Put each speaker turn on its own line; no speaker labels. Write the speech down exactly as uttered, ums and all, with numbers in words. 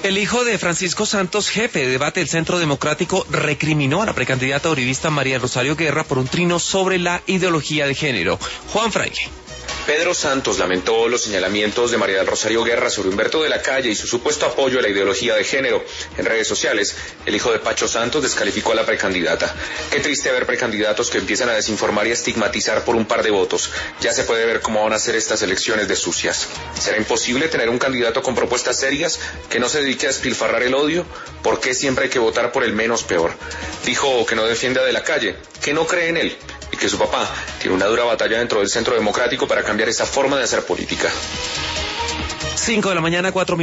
El hijo de Francisco Santos, jefe de debate del Centro Democrático, recriminó a la precandidata uribista María del Rosario Guerra por un trino sobre la ideología de género. Juan Fraile.
Pedro Santos lamentó los señalamientos de María del Rosario Guerra sobre Humberto de la Calle y su supuesto apoyo a la ideología de género. En redes sociales, el hijo de Pacho Santos descalificó a la precandidata. Qué triste ver precandidatos que empiezan a desinformar y a estigmatizar por un par de votos. Ya se puede ver cómo van a ser estas elecciones de sucias. ¿Será imposible tener un candidato con propuestas serias que no se dedique a despilfarrar el odio? ¿Por qué siempre hay que votar por el menos peor? Dijo que no defiende a De la Calle, que no cree en él y que su papá tiene una dura batalla dentro del Centro Democrático para cambiar esa forma de hacer política.
Cinco de la mañana, cuatro minutos.